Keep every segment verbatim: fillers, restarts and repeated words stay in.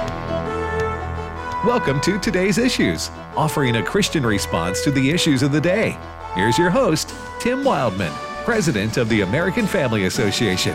Welcome to Today's Issues, offering a Christian response to the issues of the day. Here's your host, Tim Wildman, President of the American Family Association.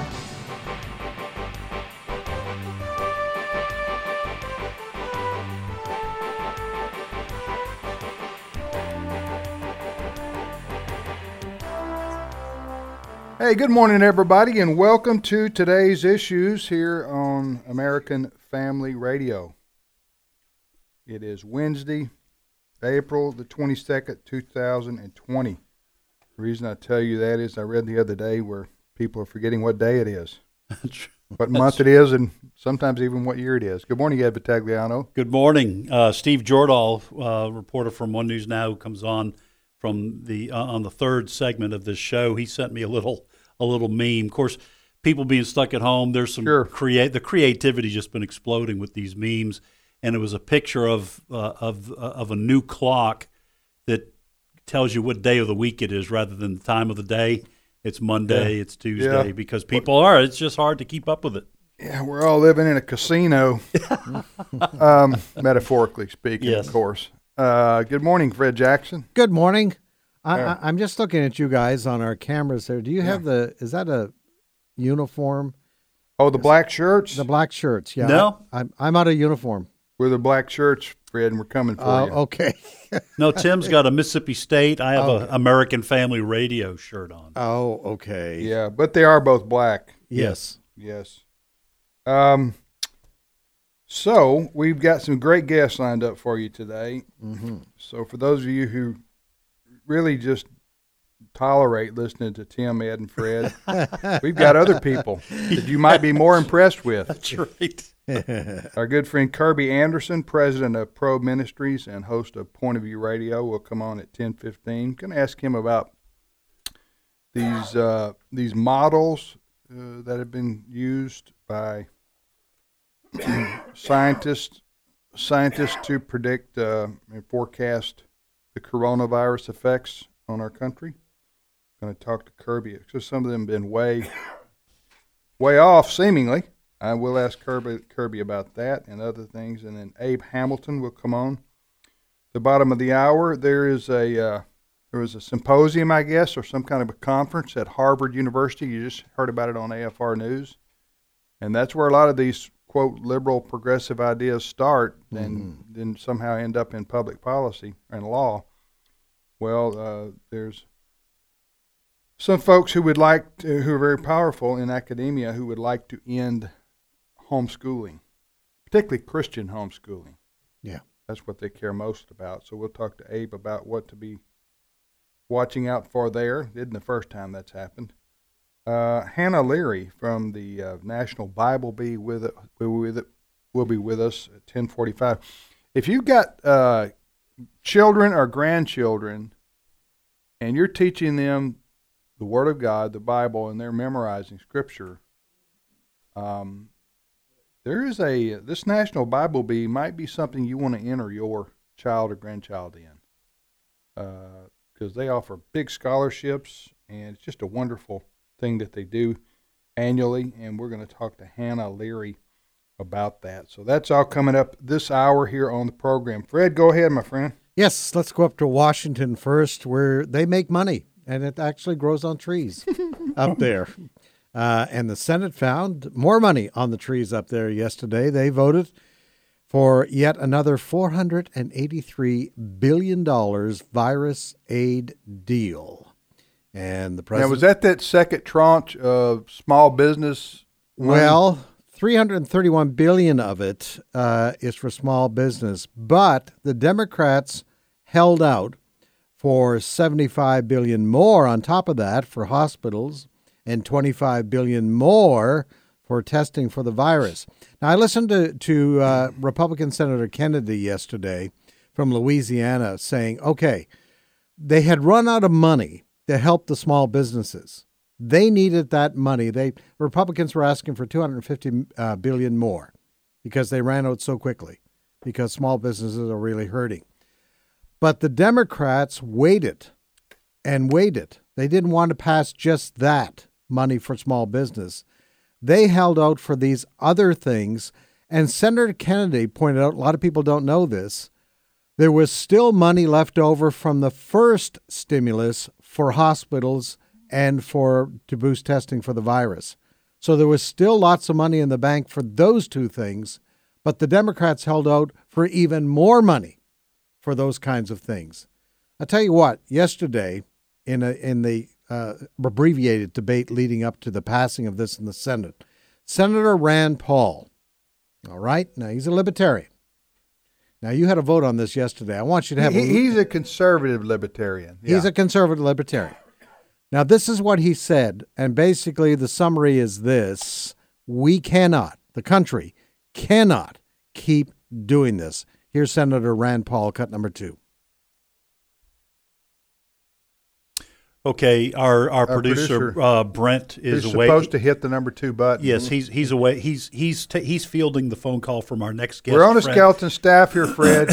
Hey, good morning, everybody, and welcome to Today's Issues here on American Family Radio. It is Wednesday, April the twenty-second, two thousand twenty. The reason I tell you that is I read the other day where people are forgetting what day it is, what month it is, and sometimes even what year it is. Good morning, Ed Vitagliano. Good morning. Uh, Steve Jordahl, uh, reporter from One News Now, who comes on from the uh, on the third segment of this show. He sent me a little a little meme. Of course, people being stuck at home, there's some sure. create the creativity just been exploding with these memes. And it was a picture of uh, of uh, of a new clock that tells you what day of the week it is rather than the time of the day. It's Monday, yeah. it's Tuesday, yeah. because people are. It's just hard to keep up with it. Yeah, we're all living in a casino, um, metaphorically speaking, yes. of course. Uh, good morning, Fred Jackson. Good morning. I, Yeah. I, I'm just looking at you guys on our cameras there. Do you have the, is that a uniform? Oh, the black shirts? The black shirts, yeah. No. I, I'm, I'm out of uniform. We're the black shirts, Fred, and we're coming for Uh, you. okay. No, Tim's got a Mississippi State. I have Oh. an American Family Radio shirt on. Oh, okay. Yeah, but they are both black. Yes. Yes. Um. So we've got some great guests lined up for you today. Mm-hmm. So for those of you who really just tolerate listening to Tim, Ed, and Fred, we've got other people that you might be more impressed with. That's right. Our good friend Kirby Anderson, president of Pro Ministries and host of Point of View Radio, will come on at ten fifteen. Going to ask him about these uh, these models uh, that have been used by scientists scientists to predict uh, and forecast the coronavirus effects on our country. Going to talk to Kirby because some of them have been way way off, seemingly. I will ask Kirby, Kirby about that and other things, and then Abe Hamilton will come on. At the bottom of the hour, there is a uh, there was a symposium, I guess, or some kind of a conference at Harvard University. You just heard about it on A F R News, and that's where a lot of these quote liberal progressive ideas start, and mm-hmm. then somehow end up in public policy and law. Well, uh, there's some folks who would like to, who are very powerful in academia, who would like to end homeschooling, particularly Christian homeschooling. Yeah. That's what they care most about. So we'll talk to Abe about what to be watching out for there. It isn't the first time that's happened. Uh, Hannah Leary from the uh, National Bible Bee with it, will, with it, will be with us at ten forty-five. If you've got uh, children or grandchildren and you're teaching them the Word of God, the Bible, and they're memorizing Scripture, um, there is a, this National Bible Bee might be something you want to enter your child or grandchild in, because uh, they offer big scholarships, and it's just a wonderful thing that they do annually, and we're going to talk to Hannah Leary about that. So that's all coming up this hour here on the program. Fred, go ahead, my friend. Yes, let's go up to Washington first, where they make money, and it actually grows on trees up there. Uh, and the Senate found more money on the trees up there yesterday. They voted for yet another four hundred eighty-three billion dollars virus aid deal. And the president... Now, was that that second tranche of small business money? Well, three hundred thirty-one billion dollars of it uh, is for small business, but the Democrats held out for seventy-five billion dollars more on top of that for hospitals, and twenty-five billion dollars more for testing for the virus. Now, I listened to, to uh, Republican Senator Kennedy yesterday from Louisiana saying, okay, they had run out of money to help the small businesses. They needed that money. They Republicans were asking for two hundred fifty uh, billion dollars more because they ran out so quickly, because small businesses are really hurting. But the Democrats waited and waited. They didn't want to pass just that money for small business. They held out for these other things, And Senator Kennedy pointed out, a lot of people don't know this, there was still money left over from the first stimulus for hospitals and for to boost testing for the virus. So there was still lots of money in the bank for those two things, but the Democrats held out for even more money for those kinds of things. I'll tell you what, yesterday in a, in the uh, abbreviated debate leading up to the passing of this in the Senate, Senator Rand Paul, all right, now he's a libertarian. Now, you had a vote on this yesterday. I want you to have he, a... He's a conservative libertarian. He's yeah. a conservative libertarian. Now, this is what he said, and basically the summary is this. We cannot, the country cannot keep doing this. Here's Senator Rand Paul, cut number two. Okay, our our, Our producer, producer uh, Brent is He's away. supposed to hit the number two button. Yes, he's he's away. He's he's t- he's fielding the phone call from our next guest. We're on a Fred. skeleton staff here, Fred.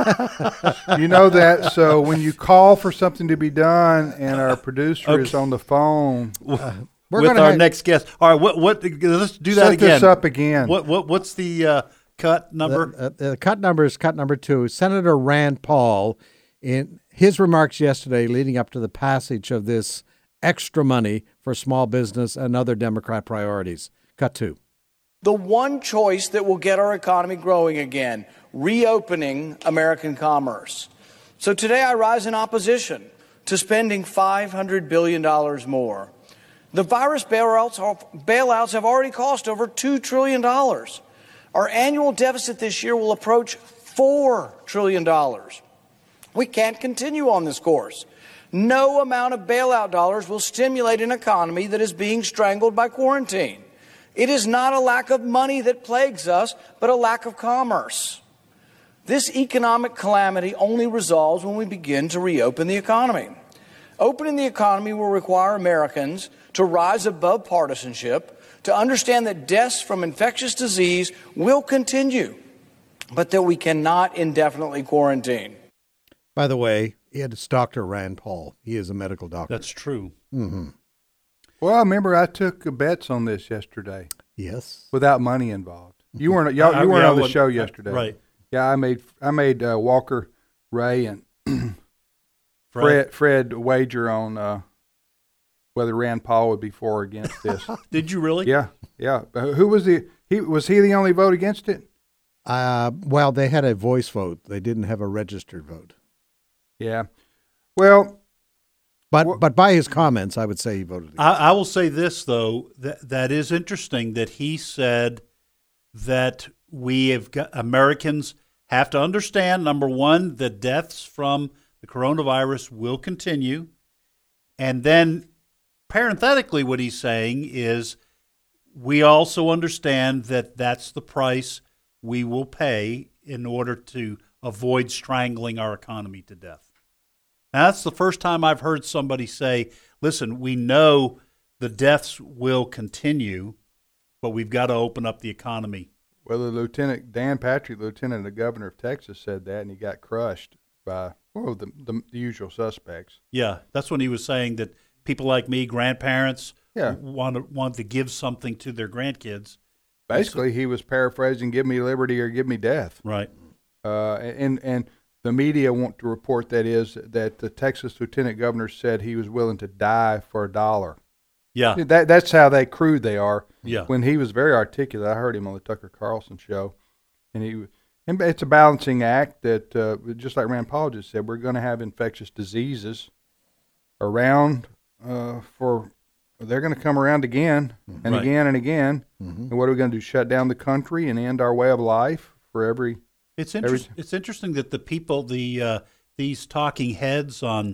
You know that. So when you call for something to be done and our producer Okay. is on the phone, We're with gonna our have- next guest. All right, what what? Let's do that set again. this up again. What what what's the uh, cut number? The, uh, the cut number is cut number two. Senator Rand Paul, in his remarks yesterday leading up to the passage of this extra money for small business and other Democrat priorities. Cut two. The one choice that will get our economy growing again, reopening American commerce. So today I rise in opposition to spending five hundred billion dollars more. The virus bailouts, bailouts have already cost over two trillion dollars. Our annual deficit this year will approach four trillion dollars. We can't continue on this course. No amount of bailout dollars will stimulate an economy that is being strangled by quarantine. It is not a lack of money that plagues us, but a lack of commerce. This economic calamity only resolves when we begin to reopen the economy. Opening the economy will require Americans to rise above partisanship, to understand that deaths from infectious disease will continue, but that we cannot indefinitely quarantine. By the way, it's Doctor Rand Paul. He is a medical doctor. That's true. Mm-hmm. Well, I remember I took bets on this yesterday Yes. without money involved. You weren't y'all, I- you weren't yeah, I on the wasn't- show yesterday, right. Yeah, I made I made uh, Walker, Ray, and Fred? Fred Fred wager on uh, whether Rand Paul would be for or against this. Did you really? Yeah, yeah. Uh, who was the he? Was he the only vote against it? Uh, well, they had a voice vote. They didn't have a registered vote. Yeah. Well, But Well- but by his comments, I would say he voted against. I, I will say this though, that that is interesting that he said that we have got, Americans have to understand, number one, that deaths from the coronavirus will continue, and then parenthetically, what he's saying is we also understand that that's the price we will pay in order to avoid strangling our economy to death. Now, that's the first time I've heard somebody say, listen, we know the deaths will continue, but we've got to open up the economy. well, the Lieutenant Dan Patrick, Lieutenant the Governor of Texas, said that, and he got crushed by well the the, the usual suspects. Yeah, that's when he was saying that people like me, grandparents, Yeah. want to want to give something to their grandkids. Basically, he was paraphrasing, "Give me liberty or give me death." Right. Uh, and and the media want to report that is that the Texas Lieutenant Governor said he was willing to die for a dollar. Yeah. That that's how they crude they are. Yeah. When he was very articulate, I heard him on the Tucker Carlson show, and he and it's a balancing act that uh, just like Rand Paul just said, we're going to have infectious diseases around uh, for they're going to come around again and Right. again and again. Mm-hmm. And what are we going to do? Shut down the country and end our way of life for every? It's Every- interesting. It's interesting that the people, the uh, these talking heads on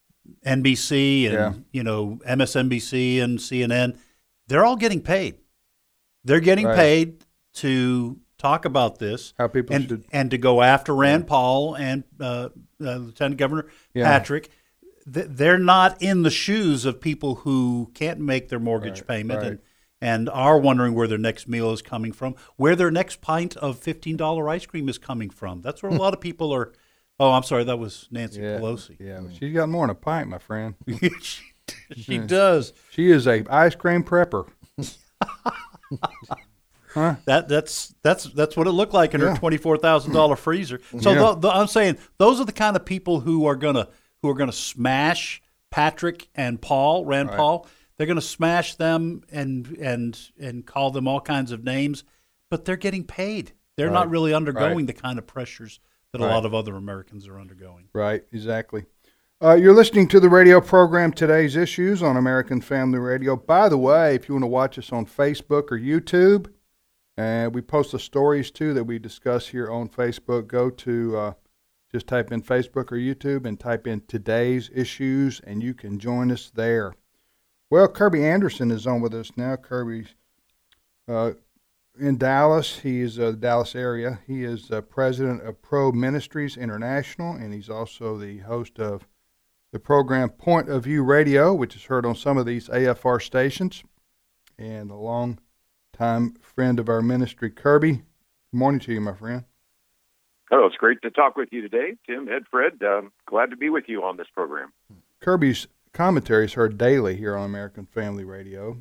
N B C and Yeah. you know M S N B C and C N N, they're all getting paid. They're getting Right. paid to talk about this How people and should- and to go after Rand Paul and uh, uh, Lieutenant Governor Yeah. Patrick. Th- They're not in the shoes of people who can't make their mortgage Right, payment right. and and are wondering where their next meal is coming from, where their next pint of fifteen dollar ice cream is coming from. That's where a lot of people are. Oh, I'm sorry, that was Nancy Yeah, Pelosi. yeah. She's got more than a pint, my friend. she, she does. She is a ice cream prepper. Huh? That that's that's that's what it looked like in Yeah. her twenty-four thousand dollar freezer. So Yeah. the, the, I'm saying those are the kind of people who are gonna who are gonna smash Patrick and Paul, Rand Right. Paul. They're gonna smash them and and and call them all kinds of names, but they're getting paid. They're not Right. really undergoing Right. the kind of pressures that Right. a lot of other Americans are undergoing. Right, exactly. Uh, you're listening to the radio program Today's Issues on American Family Radio. By the way, if you want to watch us on Facebook or YouTube, and we post the stories too that we discuss here on Facebook, go to uh, just type in Facebook or YouTube and type in Today's Issues, and you can join us there. Well, Kirby Anderson is on with us now. Kirby's uh, in Dallas. He is uh, the Dallas area. He is uh, president of Pro Ministries International, and he's also the host of the program Point of View Radio, which is heard on some of these A F R stations, and a long-time friend of our ministry. Kirby, good morning to you, my friend. Hello, it's great to talk with you today, Tim, Ed, Fred. Um, glad to be with you on this program. Kirby's commentary is heard daily here on American Family Radio.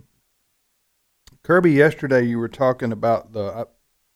Kirby, yesterday you were talking about the uh,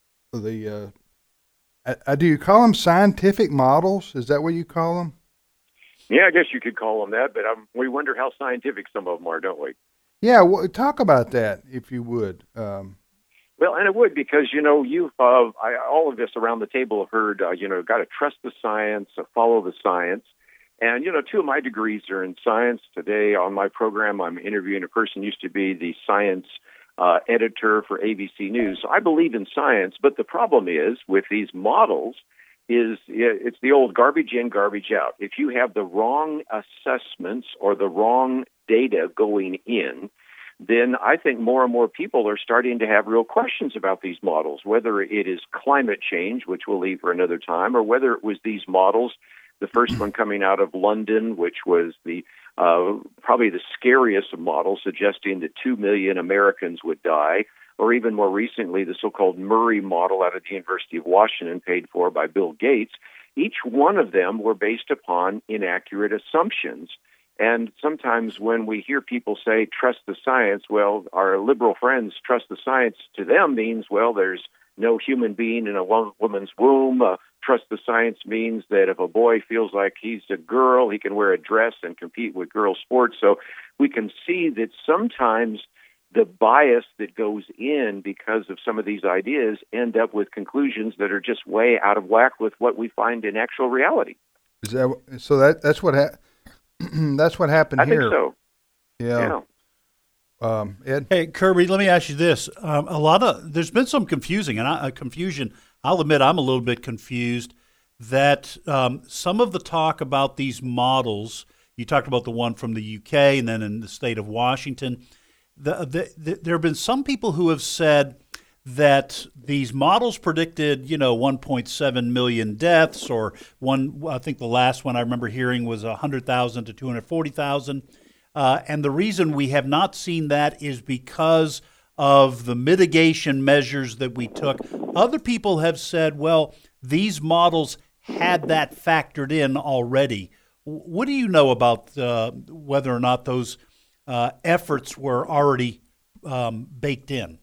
the uh, uh, do you call them scientific models? Is that what you call them? Yeah, I guess you could call them that, but um, we wonder how scientific some of them are, don't we? Yeah, well, talk about that if you would. Um, Well, and it would because, you know, you've, uh, I, all of us around the table have heard, uh, you know, got to trust the science, uh, follow the science. And, you know, two of my degrees are in science. Today on my program, I'm interviewing a person who used to be the science uh, editor for A B C News. So I believe in science, but the problem is with these models is it's the old garbage in, garbage out. If you have the wrong assessments or the wrong data going in, then I think more and more people are starting to have real questions about these models, whether it is climate change, which we'll leave for another time, or whether it was these models, the first one coming out of London, which was the uh, probably the scariest model, suggesting that two million Americans would die, or even more recently, the so-called Murray model out of the University of Washington, paid for by Bill Gates. Each one of them were based upon inaccurate assumptions. And sometimes when we hear people say, trust the science, well, our liberal friends trust the science to them means, well, there's no human being in a woman's womb. Uh, trust the science means that if a boy feels like he's a girl, he can wear a dress and compete with girl sports. So we can see that sometimes the bias that goes in because of some of these ideas end up with conclusions that are just way out of whack with what we find in actual reality. Is that so? That that's what ha- that's what happened I here. think so. Yeah. Yeah. Um, Ed. Hey, Kirby, let me ask you this: um, a lot of there's been some confusing, and I, uh, confusion. I'll admit I'm a little bit confused that um, some of the talk about these models. You talked about the one from the U K, and then in the state of Washington. The, the, the, there have been some people who have said that these models predicted, you know, one point seven million deaths, or one. I think the last one I remember hearing was one hundred thousand to two hundred forty thousand. Uh, and the reason we have not seen that is because of the mitigation measures that we took. Other people have said, well, these models had that factored in already. What do you know about uh, whether or not those uh, efforts were already um, baked in?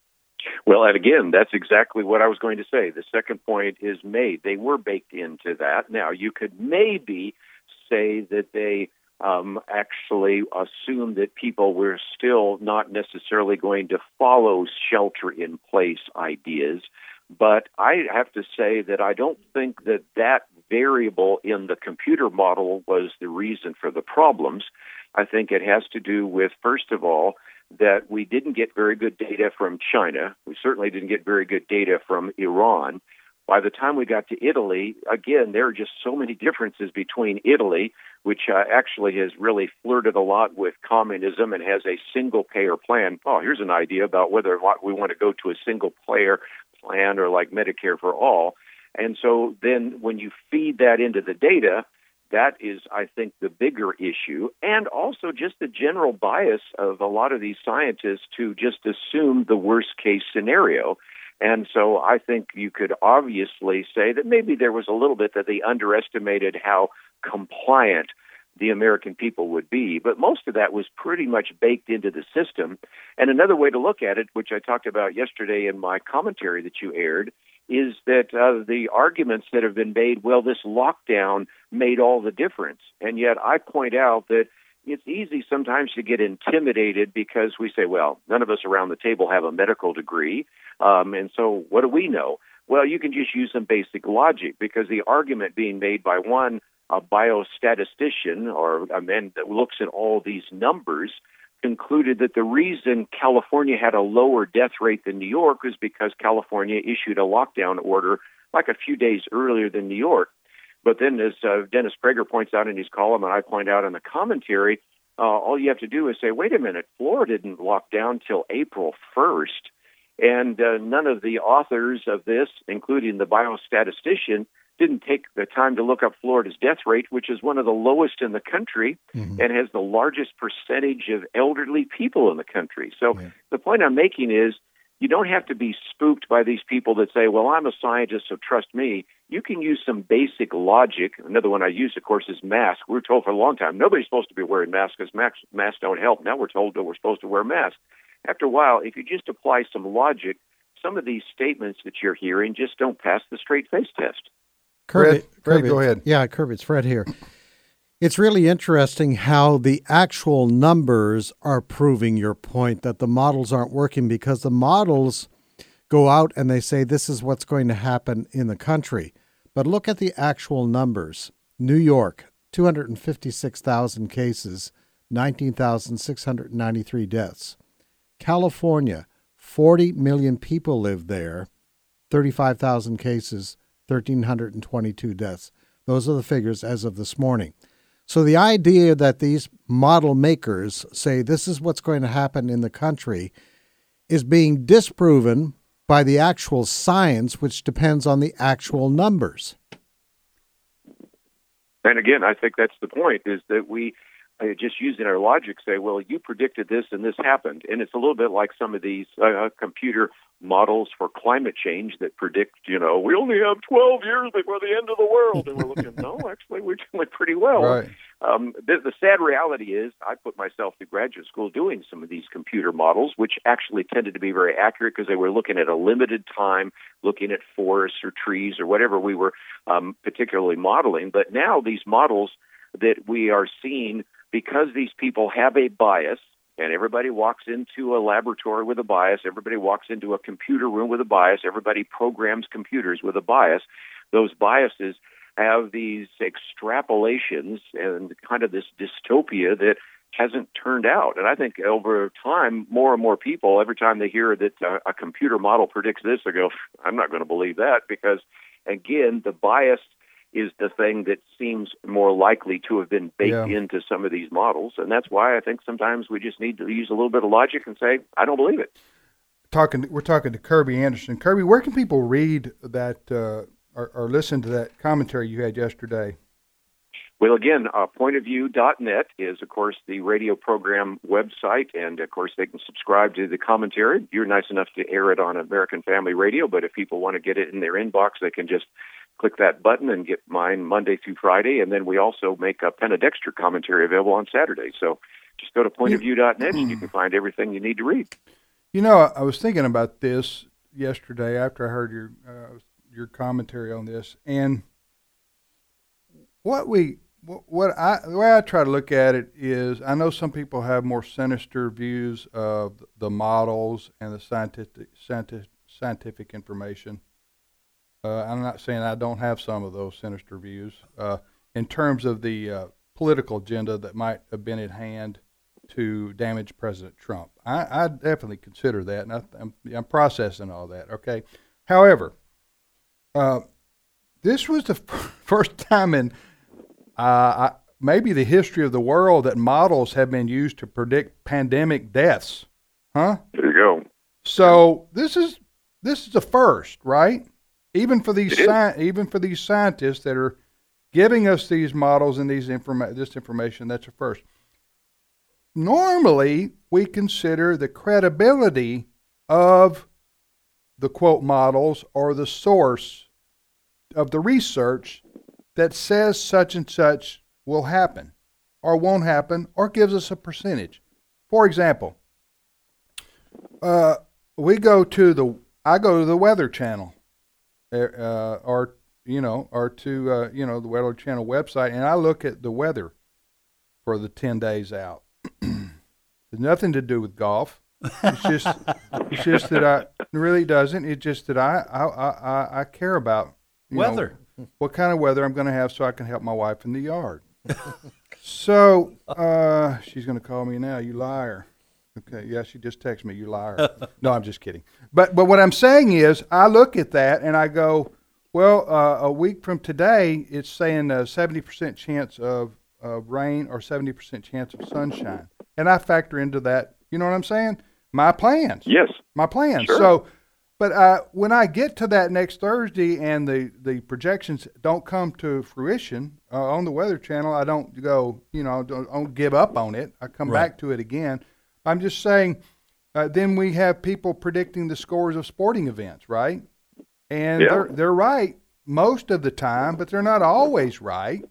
Well, and again, that's exactly what I was going to say. The second point is made. They were baked into that. Now, you could maybe say that they um, actually assumed that people were still not necessarily going to follow shelter-in-place ideas. But I have to say that I don't think that that variable in the computer model was the reason for the problems. I think it has to do with, first of all, that we didn't get very good data from China. We certainly didn't get very good data from Iran. By the time we got to Italy, again, there are just so many differences between Italy, which uh, actually has really flirted a lot with communism and has a single-payer plan. Oh, here's an idea about whether or not we want to go to a single-payer plan or like Medicare for all. And so then when you feed that into the data, that is, I think, the bigger issue, and also just the general bias of a lot of these scientists to just assume the worst-case scenario. And so I think you could obviously say that maybe there was a little bit that they underestimated how compliant the American people would be. But most of that was pretty much baked into the system. And another way to look at it, which I talked about yesterday in my commentary that you aired, is that uh, the arguments that have been made, well, this lockdown made all the difference. And yet I point out that it's easy sometimes to get intimidated because we say, well, none of us around the table have a medical degree, um, and so what do we know? Well, you can just use some basic logic, because the argument being made by one a biostatistician or a man that looks at all these numbers concluded that the reason California had a lower death rate than New York was because California issued a lockdown order like a few days earlier than New York. But then, as uh, Dennis Prager points out in his column, and I point out in the commentary, uh, all you have to do is say, wait a minute, Florida didn't lock down till April first. And uh, none of the authors of this, including the biostatistician, didn't take the time to look up Florida's death rate, which is one of the lowest in the country mm-hmm. and has the largest percentage of elderly people in the country. So yeah. the point I'm making is you don't have to be spooked by these people that say, well, I'm a scientist, so trust me. You can use some basic logic. Another one I use, of course, is masks. We were told for a long time nobody's supposed to be wearing masks because masks, masks don't help. Now we're told that we're supposed to wear masks. After a while, if you just apply some logic, some of these statements that you're hearing just don't pass the straight face test. Fred, Fred, go ahead. Yeah, Kirby, it's Fred here. It's really interesting how the actual numbers are proving your point that the models aren't working, because the models go out and they say this is what's going to happen in the country. But look at the actual numbers. New York, two hundred fifty-six thousand cases, nineteen thousand six hundred ninety-three deaths. California, forty million people live there, thirty-five thousand cases, one thousand three hundred twenty-two deaths. Those are the figures as of this morning. So the idea that these model makers say this is what's going to happen in the country is being disproven by the actual science, which depends on the actual numbers. And again, I think that's the point, is that we uh, just using our logic say, well, you predicted this and this happened. And it's a little bit like some of these uh, computer models for climate change that predict, you know, we only have twelve years before the end of the world. And we're looking, no, actually, we're doing pretty well. Right. Um, the, the sad reality is I put myself through graduate school doing some of these computer models, which actually tended to be very accurate because they were looking at a limited time, looking at forests or trees or whatever we were um, particularly modeling. But now these models that we are seeing, because these people have a bias, and everybody walks into a laboratory with a bias, everybody walks into a computer room with a bias, everybody programs computers with a bias, those biases have these extrapolations and kind of this dystopia that hasn't turned out. And I think over time, more and more people, every time they hear that uh, a computer model predicts this, they go, I'm not going to believe that, because, again, the bias is the thing that seems more likely to have been baked yeah. into some of these models. And that's why I think sometimes we just need to use a little bit of logic and say, I don't believe it. Talking, We're talking to Kirby Anderson. Kirby, where can people read that uh, or, or listen to that commentary you had yesterday? Well, again, uh, point of view dot net is, of course, the radio program website, and, of course, they can subscribe to the commentary. You're nice enough to air it on American Family Radio, but if people want to get it in their inbox, they can just click that button and get mine Monday through Friday, and then we also make a Penn and Dexter commentary available on Saturday. So just go to point of view dot net, and you can find everything you need to read. You know, I was thinking about this yesterday after I heard your uh, your commentary on this, and what we what I the way I try to look at it is, I know some people have more sinister views of the models and the scientific scientific, scientific information. Uh, I'm not saying I don't have some of those sinister views uh, in terms of the uh, political agenda that might have been at hand to damage President Trump. I, I definitely consider that, and I, I'm, I'm processing all that. Okay, however, uh, this was the f- first time in uh, I, maybe the history of the world that models have been used to predict pandemic deaths. Huh? There you go. So this is this is the first, right? Even for these sci- even for these scientists that are giving us these models and these informa- this information, that's a first. Normally, we consider the credibility of the quote models or the source of the research that says such and such will happen. or won't happen or gives us a percentage. For example, uh, we go to the I go to the Weather Channel, uh, or you know, or to uh, you know the Weather Channel website, and I look at the weather for the ten days out. It's nothing to do with golf. It's just it's just that I it really doesn't. It's just that I I I, I care about you weather. know, what kind of weather I'm going to have, so I can help my wife in the yard. So uh, she's going to call me now. You liar. Okay, yeah, she just texted me. You liar. No, I'm just kidding. But but what I'm saying is, I look at that and I go, well, uh, a week from today, it's saying a seventy percent chance of uh, rain or seventy percent chance of sunshine, and I factor into that. You know what I'm saying? My plans. Yes. My plans. Sure. So, but uh, when I get to that next Thursday and the, the projections don't come to fruition uh, on the Weather Channel, I don't go, you know, don't, don't give up on it. I come Right. back to it again. I'm just saying, uh, then we have people predicting the scores of sporting events, right? And Yeah. they're they're right most of the time, but they're not always right.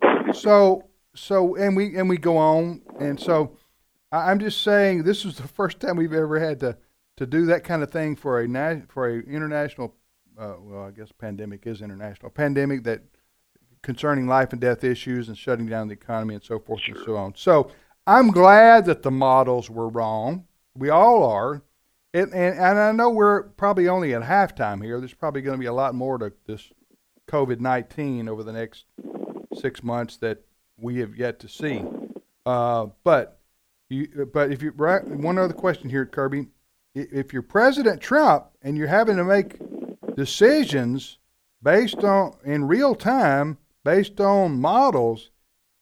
So so and we and we go on, and so I- I'm just saying this is the first time we've ever had to, to do that kind of thing for a na- for a international. Uh, well, I guess pandemic is international pandemic that concerning life and death issues and shutting down the economy and so forth and so on. So I'm glad that the models were wrong. We all are. And, and, and I know we're probably only at halftime here. There's probably going to be a lot more to this COVID nineteen over the next six months that we have yet to see. Uh, but you, but if you right, one other question here, Kirby, if you're President Trump and you're having to make decisions based on in real time, based on models,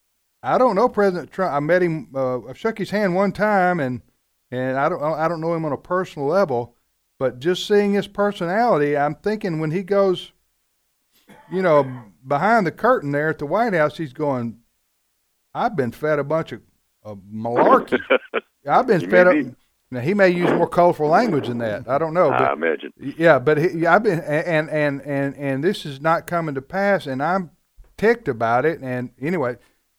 I don't know President Trump. I met him. Uh, I shook his hand one time, and and I don't I don't know him on a personal level, but just seeing his personality, I'm thinking when he goes, you know, behind the curtain there at the White House, he's going, I've been fed a bunch of, of malarkey. I've been You fed up. may be. Now he may use more colorful language than that. I don't know. I But, imagine. yeah, but he, I've been and and and and this is not coming to pass, and I'm ticked about it. And anyway,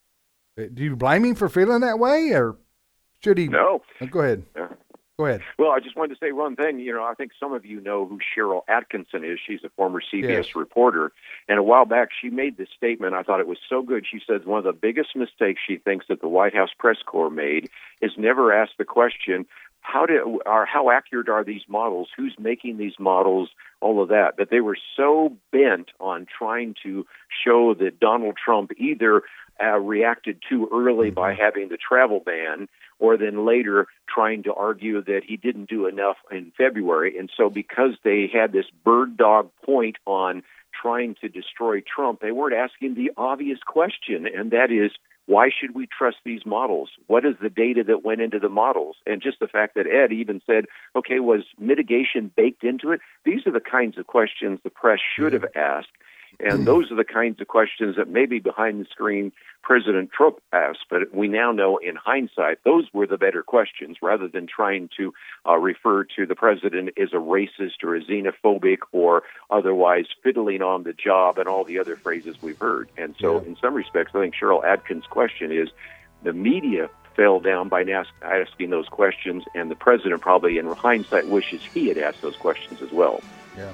do you blame him for feeling that way, or should he? No. Oh, go ahead. Yeah. Go ahead. Well, I just wanted to say one thing. You know, I think some of you know who Cheryl Atkinson is. She's a former C B S Yes. reporter. And a while back, she made this statement. I thought it was so good. She said one of the biggest mistakes she thinks that the White House press corps made is never ask the question, how do, or how accurate are these models? Who's making these models? All of that. That they were so bent on trying to show that Donald Trump either uh, reacted too early by having the travel ban, or then later trying to argue that he didn't do enough in February. And so because they had this bird dog point on trying to destroy Trump, they weren't asking the obvious question, and that is, why should we trust these models? What is the data that went into the models? And just the fact that Ed even said, okay, was mitigation baked into it? These are the kinds of questions the press should have asked. And those are the kinds of questions that maybe behind the screen President Trump asked, but we now know in hindsight those were the better questions, rather than trying to uh, refer to the president as a racist or a xenophobic or otherwise fiddling on the job and all the other phrases we've heard. And so Yeah. in some respects, I think Cheryl Atkins' question is the media fell down by ask, asking those questions, and the president probably in hindsight wishes he had asked those questions as well. Yeah.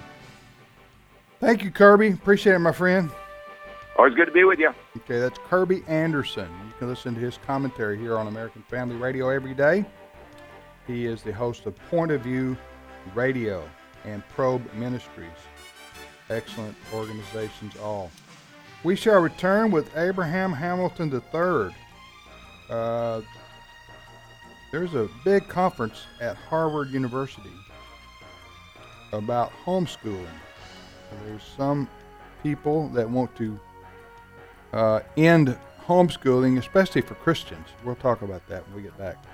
Thank you, Kirby. Appreciate it, my friend. Always good to be with you. Okay, that's Kirby Anderson. You can listen to his commentary here on American Family Radio every day. He is the host of Point of View Radio and Probe Ministries. Excellent organizations all. We shall return with Abraham Hamilton the third. Uh, there's a big conference at Harvard University about homeschooling. There's some people that want to uh, end homeschooling, especially for Christians. We'll talk about that when we get back.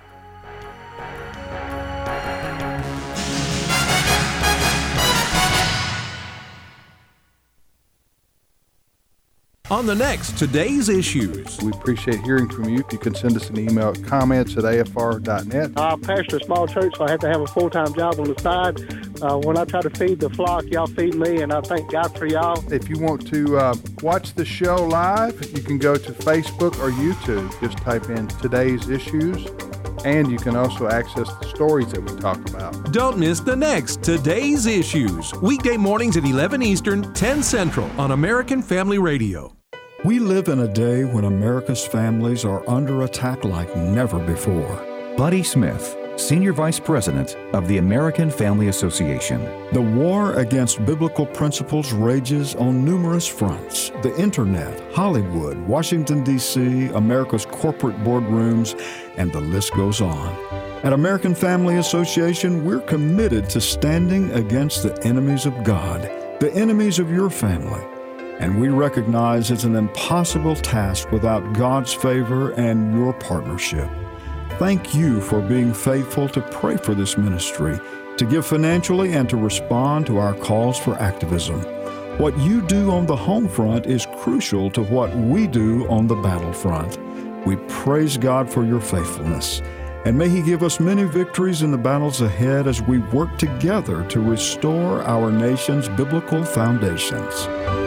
on the next Today's Issues. We appreciate hearing from you. You can send us an email at comments at A F R dot net. I pastor a small church, so I have to have a full-time job on the side. Uh, when I try to feed the flock, y'all feed me, and I thank God for y'all. If you want to uh, watch the show live, you can go to Facebook or YouTube. Just type in Today's Issues, and you can also access the stories that we talk about. Don't miss the next Today's Issues, weekday mornings at eleven Eastern, ten Central on American Family Radio. We live in a day when America's families are under attack like never before. Buddy Smith, Senior Vice President of the American Family Association. The war against biblical principles rages on numerous fronts. The internet, Hollywood, Washington, D C, America's corporate boardrooms, and the list goes on. At American Family Association, we're committed to standing against the enemies of God, the enemies of your family. And we recognize it's an impossible task without God's favor and your partnership. Thank you for being faithful to pray for this ministry, to give financially, and to respond to our calls for activism. What you do on the home front is crucial to what we do on the battlefront. We praise God for your faithfulness, and may He give us many victories in the battles ahead as we work together to restore our nation's biblical foundations.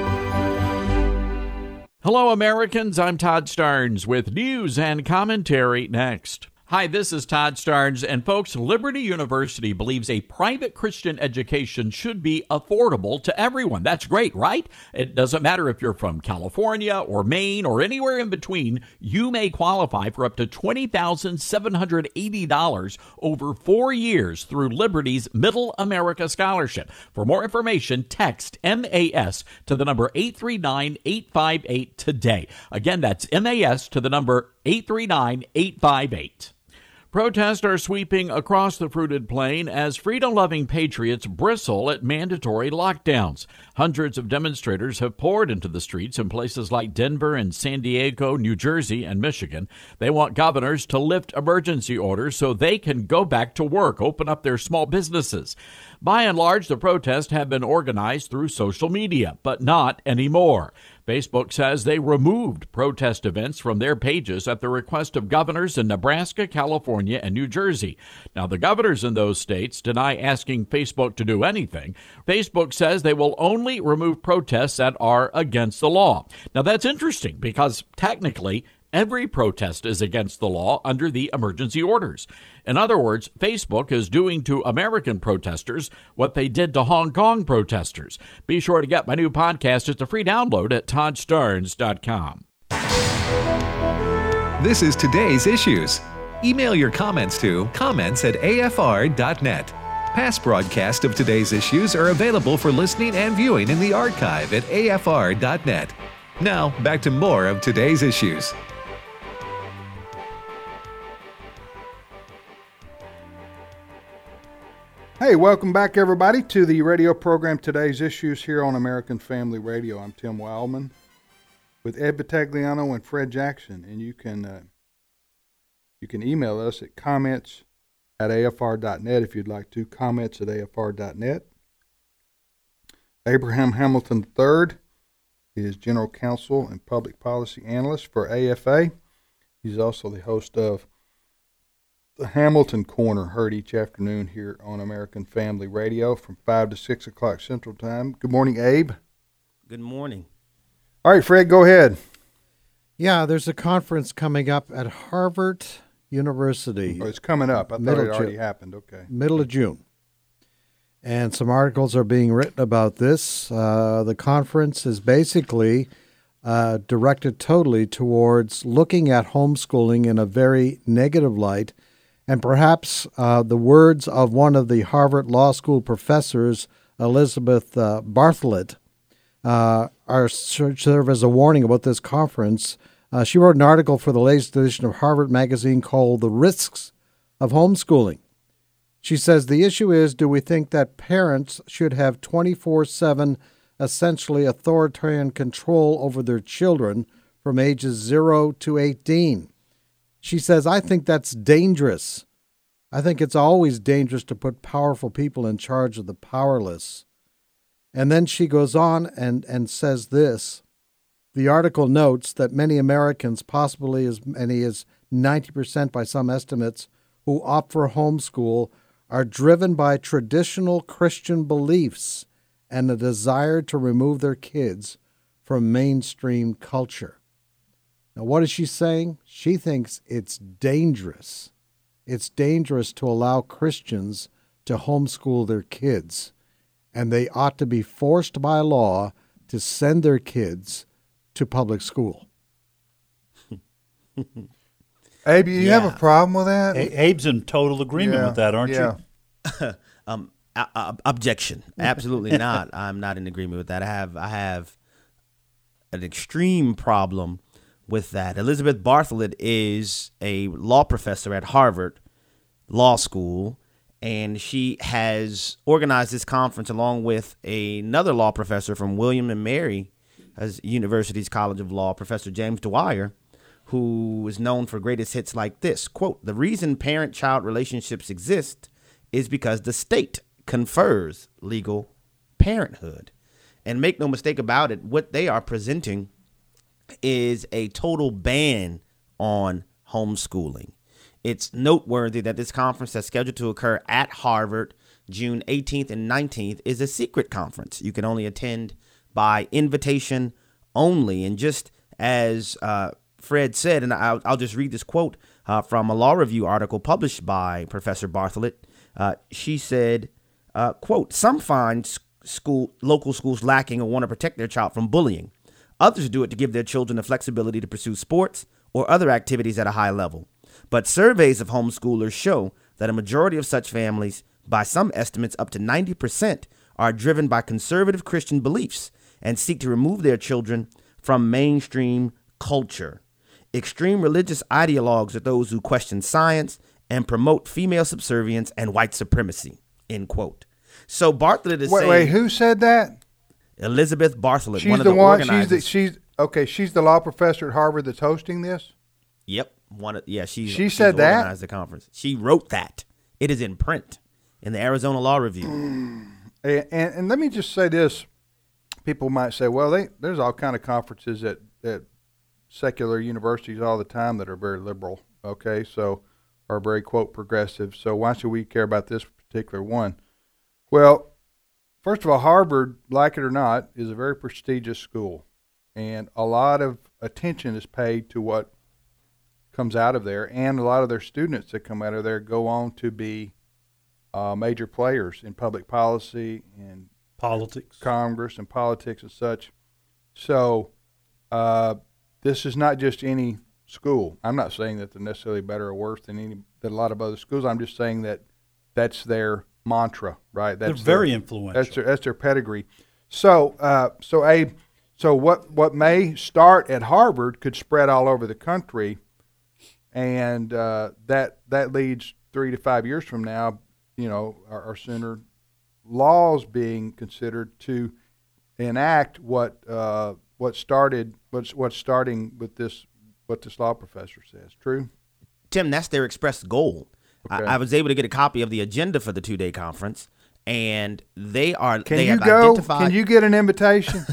Hello, Americans. I'm Todd Starnes with news and commentary next. Hi, this is Todd Starnes, and folks, Liberty University believes a private Christian education should be affordable to everyone. That's great, right? It doesn't matter if you're from California or Maine or anywhere in between, you may qualify for up to twenty thousand seven hundred eighty dollars over four years through Liberty's Middle America Scholarship. For more information, text M A S to the number eight three nine, eight five eight today. Again, that's M A S to the number eight three nine, eight five eight. Protests are sweeping across the fruited plain as freedom-loving patriots bristle at mandatory lockdowns. Hundreds of demonstrators have poured into the streets in places like Denver and San Diego, New Jersey, and Michigan. They want governors to lift emergency orders so they can go back to work, open up their small businesses. By and large, the protests have been organized through social media, but not anymore. Facebook says they removed protest events from their pages at the request of governors in Nebraska, California, and New Jersey. Now, the governors in those states deny asking Facebook to do anything. Facebook says they will only remove protests that are against the law. Now, that's interesting because technically, every protest is against the law under the emergency orders. In other words, Facebook is doing to American protesters what they did to Hong Kong protesters. Be sure to get my new podcast. It's a free download at todd starnes dot com. This is Today's Issues. Email your comments to comments at A F R dot net. Past broadcasts of Today's Issues are available for listening and viewing in the archive at A F R dot net. Now, back to more of Today's Issues. Hey, welcome back, everybody, to the radio program Today's Issues here on American Family Radio. I'm Tim Wildman with Ed Battagliano and Fred Jackson, and you can uh, you can email us at comments at A F R dot net if you'd like to, comments at A F R dot net. Abraham Hamilton the third is General Counsel and Public Policy Analyst for A F A. He's also the host of The Hamilton Corner, heard each afternoon here on American Family Radio from five to six o'clock Central Time. Good morning, Abe. Good morning. All right, Fred, go ahead. Yeah, there's a conference coming up at Harvard University. Oh, it's coming up. I thought it already happened. Okay. Middle of June. And some articles are being written about this. Uh, the conference is basically uh, directed totally towards looking at homeschooling in a very negative light. And perhaps uh, the words of one of the Harvard Law School professors, Elizabeth uh, Bartholet, uh, are serve as a warning about this conference. Uh, she wrote an article for the latest edition of Harvard Magazine called The Risks of Homeschooling. She says the issue is, do we think that parents should have twenty-four seven essentially authoritarian control over their children from ages zero to eighteen? She says, I think that's dangerous. I think it's always dangerous to put powerful people in charge of the powerless. And then she goes on and, and says this. The article notes that many Americans, possibly as many as ninety percent by some estimates, who opt for homeschool are driven by traditional Christian beliefs and a desire to remove their kids from mainstream culture. Now, what is she saying? She thinks it's dangerous. It's dangerous to allow Christians to homeschool their kids, and they ought to be forced by law to send their kids to public school. Abe, you Yeah. have a problem with that? A- Abe's in total agreement Yeah, with that, aren't yeah. you? um, uh, uh, objection. Absolutely not. I'm not in agreement with that. I have I have an extreme problem with that. Elizabeth Bartholet is a law professor at Harvard Law School, and she has organized this conference along with another law professor from William and Mary as University's College of Law, Professor James Dwyer, who is known for greatest hits like this. Quote, "The reason parent-child relationships exist is because the state confers legal parenthood." And make no mistake about it, what they are presenting is a total ban on homeschooling. It's noteworthy that this conference that's scheduled to occur at Harvard June eighteenth and nineteenth is a secret conference. You can only attend by invitation only. And just as uh, Fred said, and I'll, I'll just read this quote uh, from a law review article published by Professor Bartholet. Uh, she said, uh, quote, "Some find school local schools lacking or want to protect their child from bullying. Others do it to give their children the flexibility to pursue sports or other activities at a high level. But surveys of homeschoolers show that a majority of such families, by some estimates up to ninety percent, are driven by conservative Christian beliefs and seek to remove their children from mainstream culture. Extreme religious ideologues are those who question science and promote female subservience and white supremacy," end quote. So Bartholet is wait, saying... Wait, who said that? Elizabeth Bartholet, she's one of the, the, one. organizers. She's the, she's okay. She's the law professor at Harvard that's hosting this. Yep, one. Of, yeah, she's, she she's said that. Organized the conference. She wrote that. It is in print in the Arizona Law Review. And, and, and let me just say this: people might say, "Well, they, there's all kind of conferences at at secular universities all the time that are very liberal." Okay, so are very quote progressive. So why should we care about this particular one? Well, first of all, Harvard, like it or not, is a very prestigious school, and a lot of attention is paid to what comes out of there, and a lot of their students that come out of there go on to be uh, major players in public policy and politics, Congress, and politics and such. So uh, this is not just any school. I'm not saying that they're necessarily better or worse than any than a lot of other schools. I'm just saying that that's their mantra, right? That's They're very their, influential. That's their, that's their pedigree. So, uh, so Abe, so what what may start at Harvard could spread all over the country, and uh, that that leads three to five years from now, you know, or, or sooner, laws being considered to enact what uh, what started what's what's starting with this what this law professor says. True, Tim, that's their express goal. Okay. I, I was able to get a copy of the agenda for the two-day conference, and they are. Can they you have go? Identified, Can you get an invitation?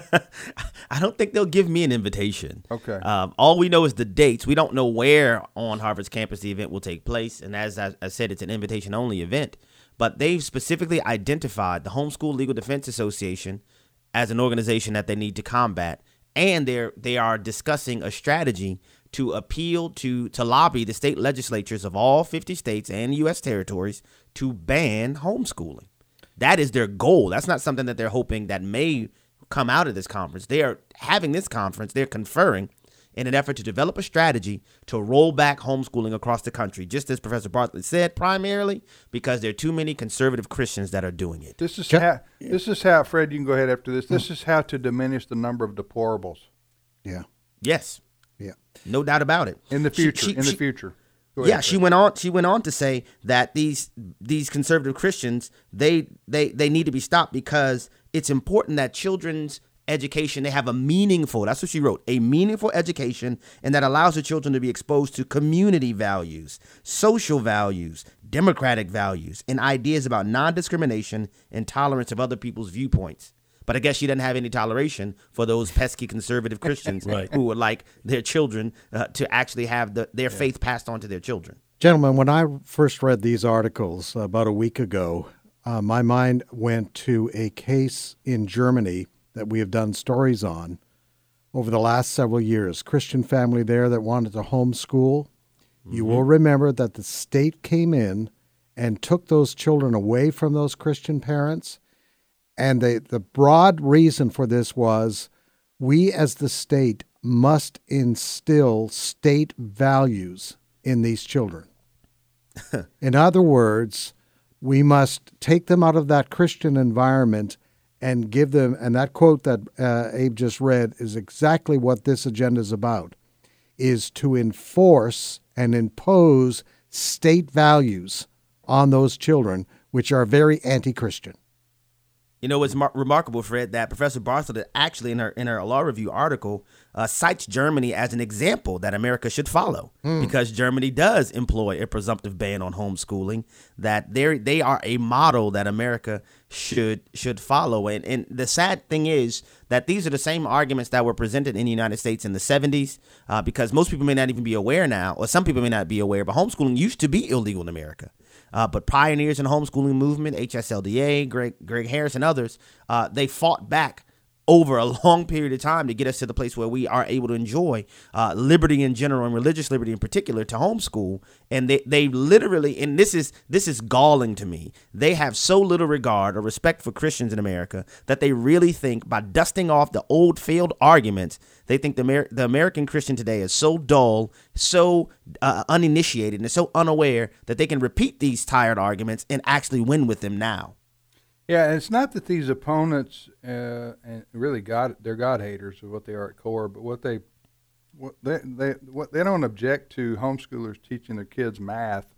I don't think they'll give me an invitation. Okay. Um, all we know is the dates. We don't know where on Harvard's campus the event will take place, and as I, I said, it's an invitation-only event. But they've specifically identified the Homeschool Legal Defense Association as an organization that they need to combat, and they're they are discussing a strategy to appeal to to lobby the state legislatures of all fifty states and U S territories to ban homeschooling. That is their goal. That's not something that they're hoping that may come out of this conference. They are having this conference, they're conferring in an effort to develop a strategy to roll back homeschooling across the country, just as Professor Bartholet said, primarily because there are too many conservative Christians that are doing it. This is how, this is how, Fred, you can go ahead after this. This is how to diminish the number of deplorables. Yeah. Yes. Yeah. No doubt about it. In the future. She- she- in the she- future. Go Yeah, ahead, she Fred. went on. She went on to say that these these conservative Christians they they they need to be stopped because it's important that children's education they have a meaningful. That's what she wrote. A meaningful education, and that allows the children to be exposed to community values, social values, democratic values, and ideas about non-discrimination and tolerance of other people's viewpoints. But I guess she doesn't have any toleration for those pesky conservative Christians right. who would like their children uh, to actually have the, their yeah. faith passed on to their children. Gentlemen, when I first read these articles about a week ago, uh, my mind went to a case in Germany that we have done stories on over the last several years. Christian family there that wanted to homeschool. Mm-hmm. You will remember that the state came in and took those children away from those Christian parents. And they, the broad reason for this was we as the state must instill state values in these children. In other words, we must take them out of that Christian environment and give them, and that quote that uh, Abe just read is exactly what this agenda is about, is to enforce and impose state values on those children, which are very anti-Christian. You know, it's mar- remarkable, Fred, that Professor Bartlett actually in her in her law review article uh, cites Germany as an example that America should follow mm. because Germany does employ a presumptive ban on homeschooling, that they they are a model that America should should follow. And, and the sad thing is that these are the same arguments that were presented in the United States in the seventies, uh, because most people may not even be aware now, or some people may not be aware, but homeschooling used to be illegal in America. Uh, but pioneers in the homeschooling movement, H S L D A, Greg, Greg Harris, and others, uh, they fought back over a long period of time to get us to the place where we are able to enjoy uh, liberty in general and religious liberty in particular to homeschool. And they, they literally, and this is this is galling to me, they have so little regard or respect for Christians in America that they really think by dusting off the old failed arguments, they think the, Amer- the American Christian today is so dull, so uh, uninitiated, and so unaware that they can repeat these tired arguments and actually win with them now. Yeah, and it's not that these opponents, uh, and really God, they're God haters of what they are at core, but what they, what they, they, what they don't object to homeschoolers teaching their kids math.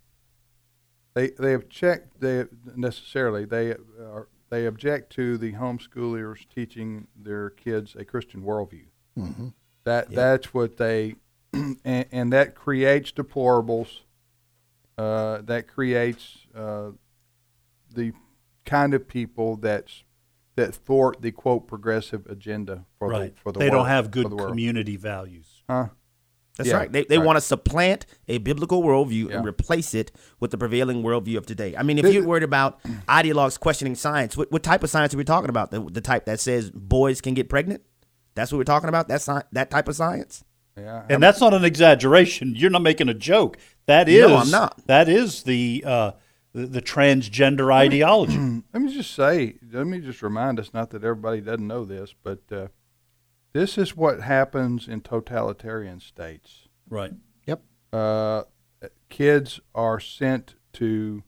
They they object they necessarily they are they object to the homeschoolers teaching their kids a Christian worldview. Mm-hmm. That yeah. that's what they, and, and that creates deplorables. Uh, that creates uh, the kind of people that's that thwart the quote progressive agenda for right. the for the they world, don't have good for the community values. Huh? That's yeah, right. They they right. want to supplant a biblical worldview yeah. and replace it with the prevailing worldview of today. I mean, if you're worried about ideologues questioning science, what, what type of science are we talking about? The, the type that says boys can get pregnant? That's what we're talking about? That's sci- that type of science? Yeah. And that's not an exaggeration. You're not making a joke. That is, no, I'm not. That is the uh, the, the transgender ideology. Let me just say, let me just remind us, not that everybody doesn't know this, but uh, this is what happens in totalitarian states. Right. Yep. Uh, kids are sent to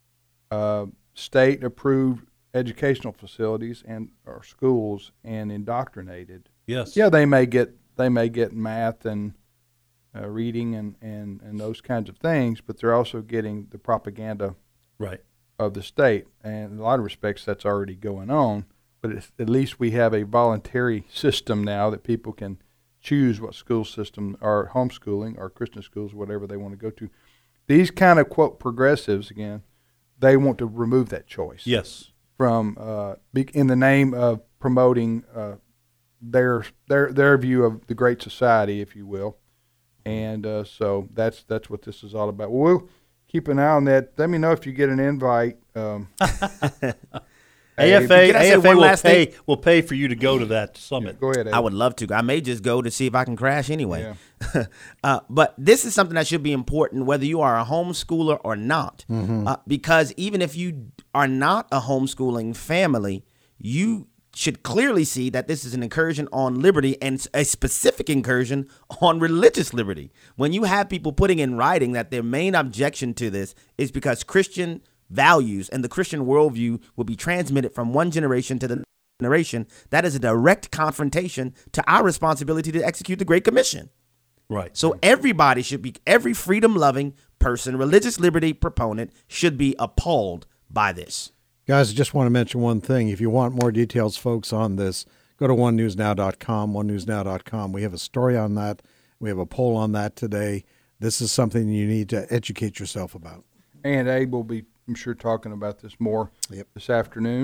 uh, state-approved educational facilities and or schools and indoctrinated. Yes. Yeah, they may get they may get math and uh, reading and, and, and those kinds of things, but they're also getting the propaganda right. of the state. And in a lot of respects, that's already going on. But it's, at least we have a voluntary system now that people can choose what school system or homeschooling or Christian schools, whatever they want to go to. These kind of, quote, progressives, again, they want to remove that choice. Yes. From uh, in the name of promoting uh, their their their view of the Great Society, if you will. And uh, so that's that's what this is all about. Well, we'll keep an eye on that. Let me know if you get an invite. Um, A F A, Can I say A F A one will last pay thing? will pay for you to go to that summit. Yeah, go ahead, Abe. I would love to. I may just go to see if I can crash anyway. Yeah. uh, but this is something that should be important whether you are a homeschooler or not. Mm-hmm. Uh, because even if you are not a homeschooling family, you should clearly see that this is an incursion on liberty and a specific incursion on religious liberty. When you have people putting in writing that their main objection to this is because Christian values and the Christian worldview will be transmitted from one generation to the next generation, that is a direct confrontation to our responsibility to execute the Great Commission. Right. So everybody should be, every freedom-loving person, religious liberty proponent should be appalled by this. Guys, I just want to mention one thing. If you want more details, folks, on this, go to one news now dot com, one news now dot com. We have a story on that. We have a poll on that today. This is something you need to educate yourself about. And Abe will be, I'm sure, talking about this more yep. this afternoon.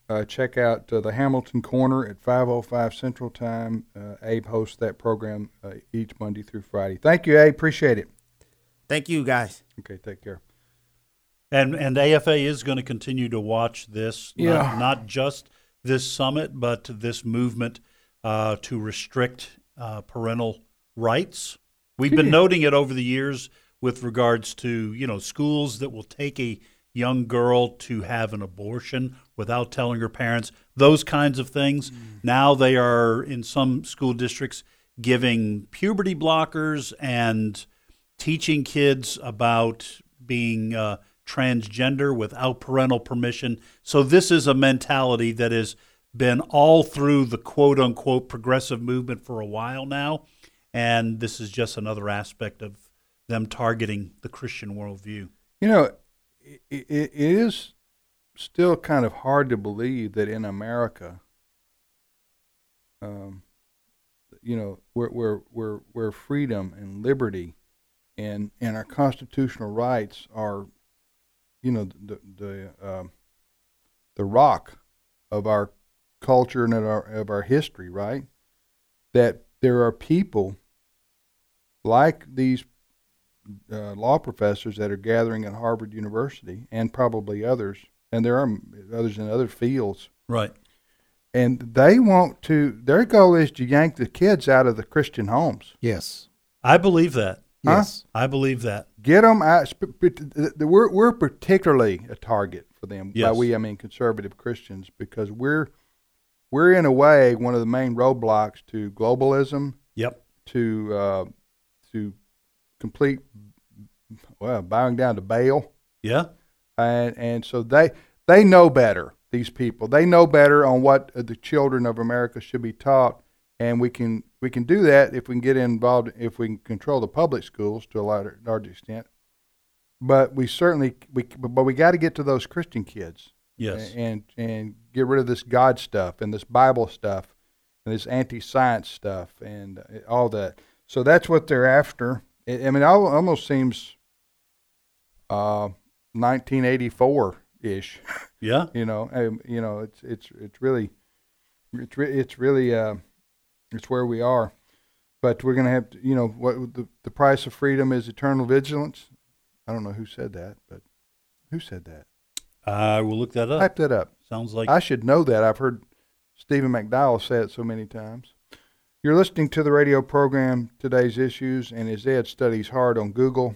Uh, check out uh, the Hamilton Corner at five oh five Central Time. Uh, Abe hosts that program uh, each Monday through Friday. Thank you, Abe. Appreciate it. Thank you, guys. Okay, take care. And and A F A is going to continue to watch this, Yeah. not, not just this summit, but this movement uh, to restrict uh, parental rights. We've been noting it over the years with regards to, you know, schools that will take a young girl to have an abortion without telling her parents, those kinds of things. Mm. Now they are, in some school districts, giving puberty blockers and teaching kids about being uh, transgender without parental permission. So this is a mentality that has been all through the quote-unquote progressive movement for a while now, and this is just another aspect of them targeting the Christian worldview. You know, it, it, it is still kind of hard to believe that in America, um, you know, where where where where freedom and liberty and and our constitutional rights are, you know, the the um, the rock of our culture and of our of our history, right? That there are people like these uh, law professors that are gathering at Harvard University, and probably others, and there are others in other fields, right? And they want to. Their goal is to yank the kids out of the Christian homes. Yes, I believe that. Huh? Yes, I believe that. Get them out. We're we're particularly a target for them. Yes. By we, I mean conservative Christians, because we're we're in a way one of the main roadblocks to globalism. Yep. To uh, to complete well bowing down to Baal. Yeah. And and so they they know better. These people, they know better on what the children of America should be taught, and we can we can do that if we can get involved, if we can control the public schools to a large, large extent. But we certainly we but we got to get to those Christian kids, yes, and and get rid of this God stuff and this Bible stuff and this anti-science stuff and all that. So that's what they're after. I mean, it almost seems uh, nineteen eighty-four ish. Yeah. You know, um, you know, it's it's it's really, it's re- it's really, uh, it's where we are. But we're gonna have to, you know, what the the price of freedom is eternal vigilance. I don't know who said that, but who said that? I will look that up. Type that up. Sounds like I should know that. I've heard Stephen McDowell say it so many times. You're listening to the radio program Today's Issues, and as Ed studies hard on Google,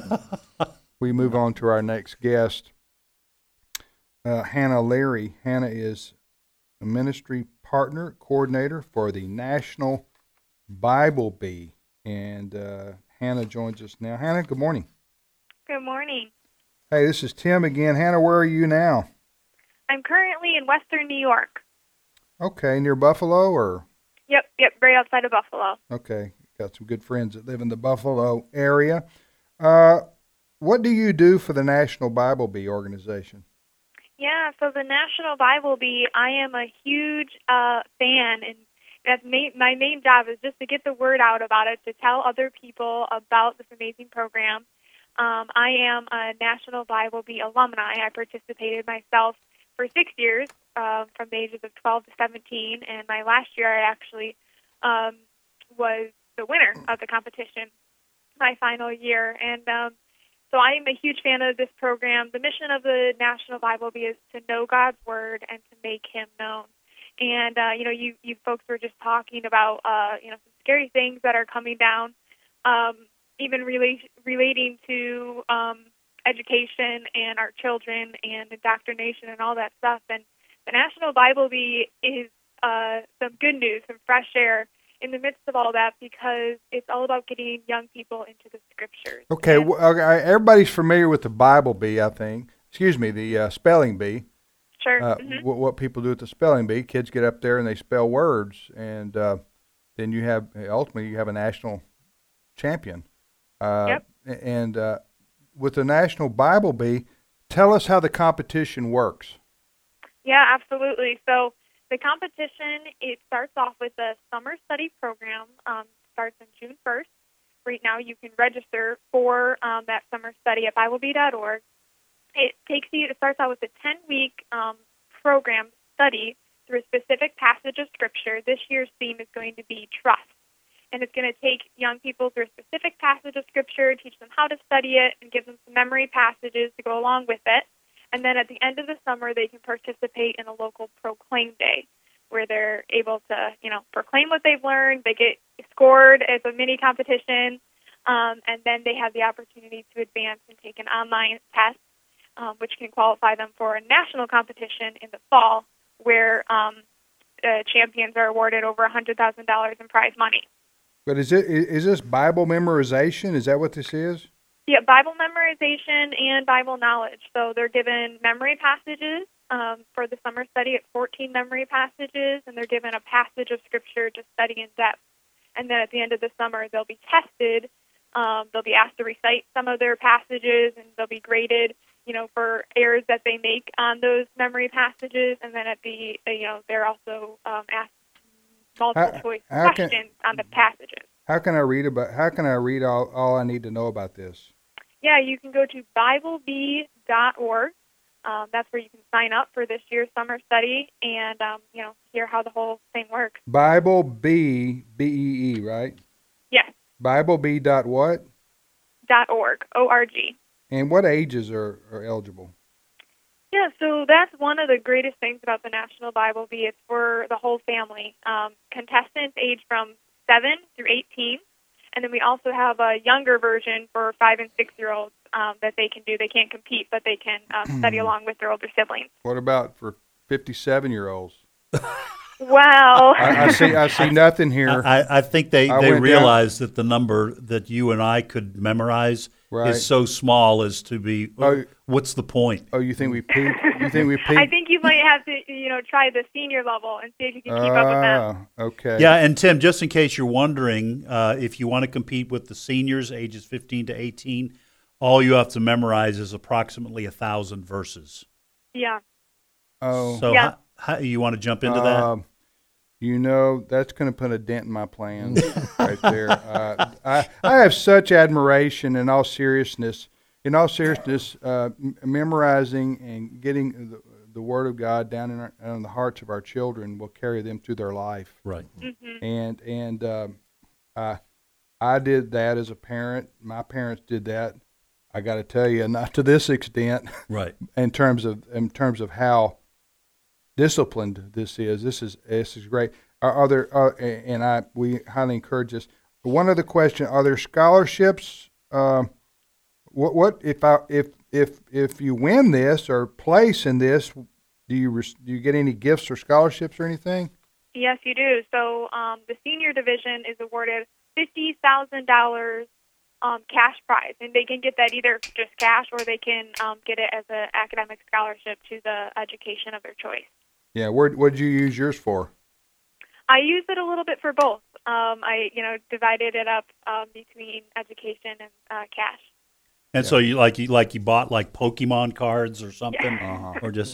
we move on to our next guest. Uh, Hannah Leary. Hannah is a ministry partner, coordinator for the National Bible Bee. And uh, Hannah joins us now. Hannah, good morning. Good morning. Hey, this is Tim again. Hannah, where are you now? I'm currently in western New York. Okay, near Buffalo or? Yep, yep, right outside of Buffalo. Okay, got some good friends that live in the Buffalo area. Uh, what do you do for the National Bible Bee organization? Yeah, so the National Bible Bee, I am a huge uh, fan, and that's main, my main job is just to get the word out about it, to tell other people about this amazing program. Um, I am a National Bible Bee alumni. I participated myself for six years, uh, from the ages of twelve to seventeen, and my last year I actually um, was the winner of the competition, my final year. And um, so I am a huge fan of this program. The mission of the National Bible Bee is to know God's Word and to make Him known. And, uh, you know, you, you folks were just talking about, uh, you know, some scary things that are coming down, um, even relate, relating to um, education and our children and indoctrination and all that stuff. And the National Bible Bee is uh, some good news, some fresh air in the midst of all that, because it's all about getting young people into the Scriptures. Okay, well, okay, everybody's familiar with the Bible Bee, I think. Excuse me, the uh, spelling bee. Sure. Uh, mm-hmm. what, what people do with the spelling bee, kids get up there and they spell words, and uh, then you have, ultimately, you have a national champion. Uh, yep. And uh, with the National Bible Bee, tell us how the competition works. Yeah, absolutely. So the competition, it starts off with a summer study program. Um, starts on June first. Right now you can register for um, that summer study at Bible Bee dot org. It takes you, it starts out with a ten-week um, program study through a specific passage of Scripture. This year's theme is going to be trust. And it's going to take young people through a specific passage of Scripture, teach them how to study it, and give them some memory passages to go along with it. And then at the end of the summer, they can participate in a local Proclaim Day, where they're able to, you know, proclaim what they've learned. They get scored as a mini competition, um, and then they have the opportunity to advance and take an online test, um, which can qualify them for a national competition in the fall, where um, uh, champions are awarded over one hundred thousand dollars in prize money. But is it is this Bible memorization? Is that what this is? Yeah, Bible memorization and Bible knowledge. So they're given memory passages um, for the summer study at fourteen memory passages, and they're given a passage of Scripture to study in depth. And then at the end of the summer, they'll be tested. Um, they'll be asked to recite some of their passages, and they'll be graded, you know, for errors that they make on those memory passages. And then at the, you know, they're also um, asked multiple How- choice how can- questions on the passages. How can I read about? How can I read all, all I need to know about this? Yeah, you can go to Bible Bee dot org. Um, that's where you can sign up for this year's summer study and, um, you know, hear how the whole thing works. Bible B B E E, right? Yes, Bible B dot what? dot .org, O R G. And what ages are, are eligible? Yeah, so that's one of the greatest things about the National Bible Bee. It's for the whole family. Um, contestants age from seven through eighteen, and then we also have a younger version for five and six-year-olds um, that they can do. They can't compete, but they can um, study along with their older siblings. What about for fifty-seven-year-olds? Well, I, I see. I see nothing here. I, I think they, I they went realize that the number that you and I could memorize Right. is so small as to be. Oh. What's the point? Oh, you think we peaked? You think we peaked? I think you might have to, you know, try the senior level and see if you can keep up with them. Ah, okay. Yeah, and Tim, just in case you're wondering, uh, if you want to compete with the seniors, ages fifteen to eighteen, all you have to memorize is approximately a thousand verses. Yeah. Oh. So, Yeah. how, how, you want to jump into that? Um, You know, that's going to put a dent in my plans right there. Uh, I I have such admiration in all seriousness. In all seriousness, uh, m- memorizing and getting the, the Word of God down in, our, in the hearts of our children will carry them through their life. Right. Mm-hmm. And and um, I I did that as a parent. My parents did that. I got to tell you, not to this extent. Right. In terms of in terms of how disciplined this is. This is this is great. Are, are there? Uh, and I we highly encourage this. One other question: are there scholarships? Uh, what what if I if if if you win this or place in this, do you res- do you get any gifts or scholarships or anything? Yes, you do. So um, the senior division is awarded fifty thousand dollars um, cash prize, and they can get that either just cash or they can um, get it as an academic scholarship to the education of their choice. Yeah. Where what did you use yours for? I use it a little bit for both. Um, I, you know, divided it up um, between education and uh, cash. And so you like you like you bought like Pokemon cards or something, Uh-huh. or just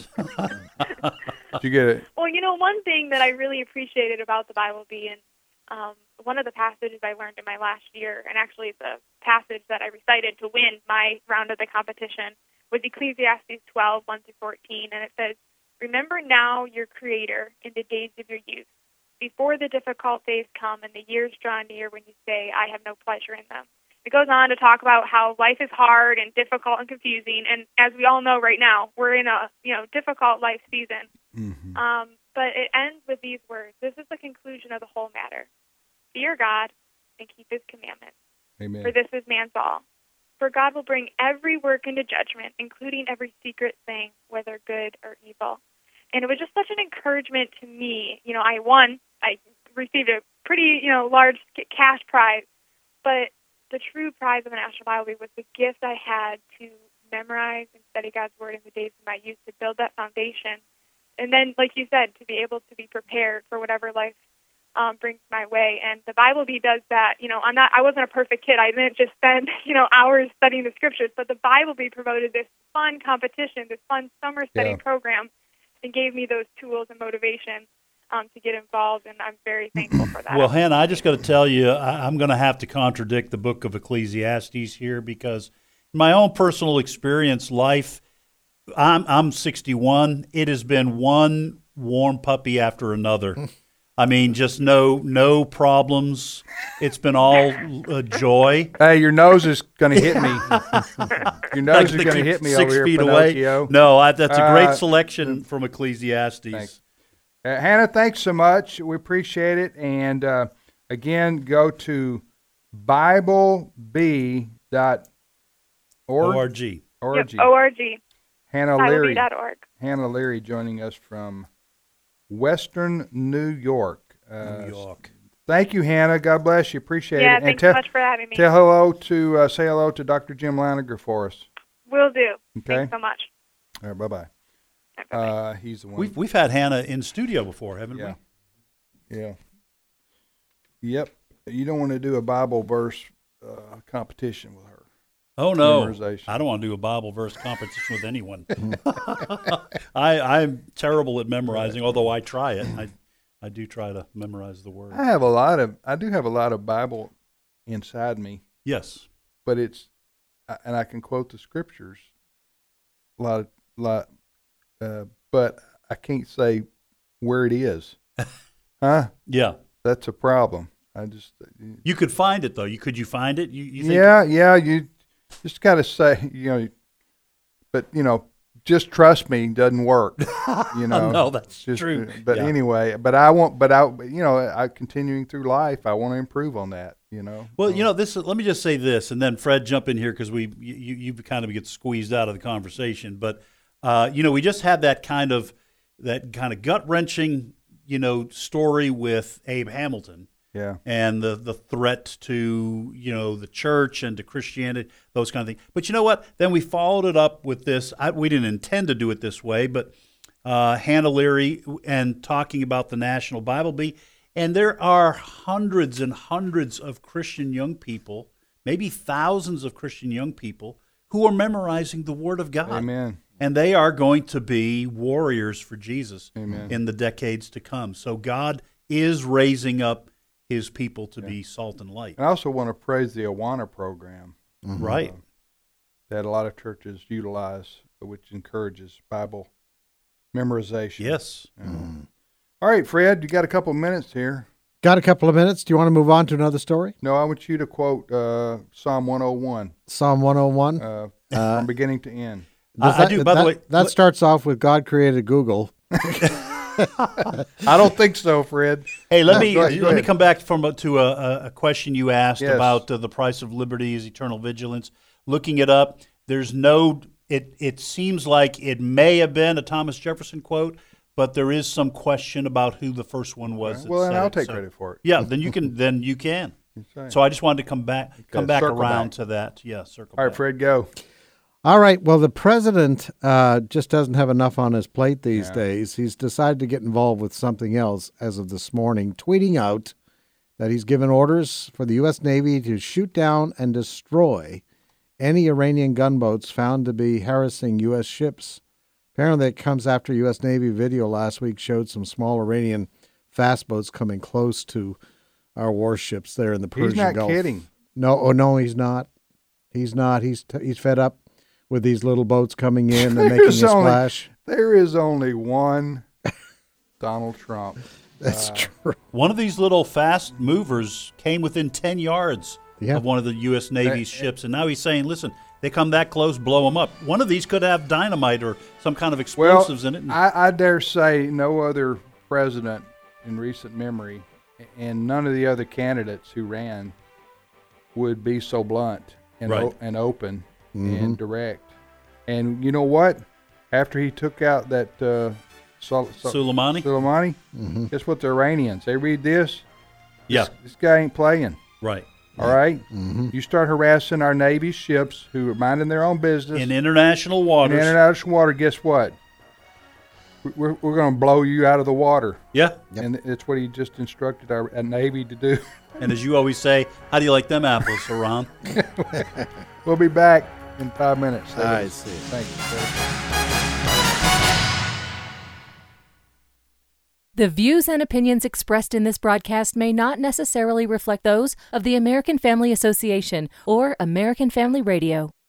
Did you get it? Well, you know, one thing that I really appreciated about the Bible Bee, and um, one of the passages I learned in my last year, and actually it's a passage that I recited to win my round of the competition, was Ecclesiastes twelve, one through fourteen, and it says, "Remember now your Creator in the days of your youth, before the difficult days come and the years draw near when you say, I have no pleasure in them." It goes on to talk about how life is hard and difficult and confusing, and as we all know right now, we're in a you know difficult life season. Mm-hmm. Um, but it ends with these words. This is the conclusion of the whole matter. Fear God and keep his commandments, Amen. for this is man's all. For God will bring every work into judgment, including every secret thing, whether good or evil. And it was just such an encouragement to me. You know, I won. I received a pretty, you know, large cash prize. But the true prize of the National Bible Bee was the gift I had to memorize and study God's Word in the days of my youth to build that foundation. And then, like you said, to be able to be prepared for whatever life um, brings my way. And the Bible Bee does that. You know, I'm not. I wasn't a perfect kid. I didn't just spend, you know, hours studying the Scriptures. But the Bible Bee promoted this fun competition, this fun summer study Yeah. program, and gave me those tools and motivation um, to get involved. And I'm very thankful for that. Well, Hannah, I just got to tell you, I, I'm going to have to contradict the book of Ecclesiastes here because in my own personal experience, life, I'm, I'm sixty-one. It has been one warm puppy after another. I mean, just no no problems. It's been all uh, joy. Hey, your nose is going to hit me. Your nose Like is the going to hit me six over here, feet Pinocchio. away. No, I, that's a great Uh, selection from Ecclesiastes. Thanks. Uh, Hannah, thanks so much. We appreciate it. And uh, again, go to Bible B dot org. O R G. O R G. Yep, O R G. Hannah Bible B Leary. dot org. Hannah Leary joining us from Western New York. Uh, New York. Thank you, Hannah. God bless you. Appreciate Yeah, it. thanks and so much for having me. Tell hello to uh, say hello to Doctor Jim Laniger for us. Will do. Okay. Thanks so much. All right, bye bye. Uh, he's the one. We've we've had Hannah in studio before, haven't Yeah. we? Yeah. Yep. You don't want to do a Bible verse uh, competition with her. Oh no, Memorization. I don't want to do a Bible verse competition with anyone. I I'm terrible at memorizing, although I try it. I I do try to memorize the word. I have a lot of. I do have a lot of Bible inside me. Yes, but it's, and I can quote the scriptures. A lot, of, lot, uh, but I can't say where it is. Huh? Yeah, that's a problem. I just. You could find it though. You could you find it? You, you think Yeah, yeah. You just got to say, you know, but you know, just trust me doesn't work. You know, No, that's just, true. But Yeah. anyway, but I want, but I, you know, I continuing through life, I want to improve on that. You know. Well, you know, this. Let me just say this, and then Fred, jump in here because we you, you kind of get squeezed out of the conversation. But uh, you know, we just had that kind of that kind of gut wrenching, you know, story with Abe Hamilton. Yeah. And the the threat to, you know, the church and to Christianity, those kind of things. But you know what? Then we followed it up with this. I, we didn't intend to do it this way, but uh, Hannah Leary and talking about the National Bible Bee. And there are hundreds and hundreds of Christian young people, maybe thousands of Christian young people, who are memorizing the Word of God. Amen. And they are going to be warriors for Jesus Amen. in the decades to come. So God is raising up his people to be salt and light. And I also want to praise the Awana program. Mhm. Right. uh, that a lot of churches utilize, which encourages Bible memorization. Yes. Uh, All right, Fred, you got a couple of minutes here. Got a couple of minutes. Do you want to move on to another story? No, I want you to quote uh, Psalm one oh one. Psalm one oh one? Uh, Uh, from beginning to end. Does I that, do, by the that- way- That starts off with God created Google. I don't think so, Fred. Hey, let me Go ahead, go let me ahead. come back from a, to a, a question you asked Yes. about uh, the price of liberty is eternal vigilance. Looking it up, there's no. It it seems like it may have been a Thomas Jefferson quote, but there is some question about who the first one was. that Well, then said I'll it. take So- credit for it. Yeah, then you can. Then you can. right. So I just wanted to come back come Okay, back circle around back. to that. Yeah, circle. All right, back. Fred, go. All right. Well, the president uh, just doesn't have enough on his plate these Yeah. days. He's decided to get involved with something else as of this morning, tweeting out that he's given orders for the U S Navy to shoot down and destroy any Iranian gunboats found to be harassing U S ships. Apparently, it comes after U S Navy video last week showed some small Iranian fast boats coming close to our warships there in the Persian He's not Gulf. kidding. No, oh no, he's not. He's not. He's t- he's fed up with these little boats coming in and making a There's only- splash. There is only one Donald Trump. That's Uh, true. One of these little fast movers came within ten yards Yeah. of one of the U S Navy's Uh, ships, and now he's saying, "Listen, they come that close, blow them up." One of these could have dynamite or some kind of Well, explosives in it. and- I, I dare say no other president in recent memory, and none of the other candidates who ran would be so blunt and Right. o- and open Mhm. and direct. And you know what? After he took out that uh, Sol- Sol- Soleimani? Soleimani, Mhm. guess what? The Iranians. They read this. Yeah. This, this guy ain't playing. Right. All right. Mhm. You start harassing our Navy ships who are minding their own business In international waters. In international water, guess what? We're, we're going to blow you out of the water. Yeah. And it's what he just instructed our, our Navy to do. And as you always say, how do you like them apples, Haran? We'll be back in five minutes. Stay I with us. see. Thank you. The views and opinions expressed in this broadcast may not necessarily reflect those of the American Family Association or American Family Radio.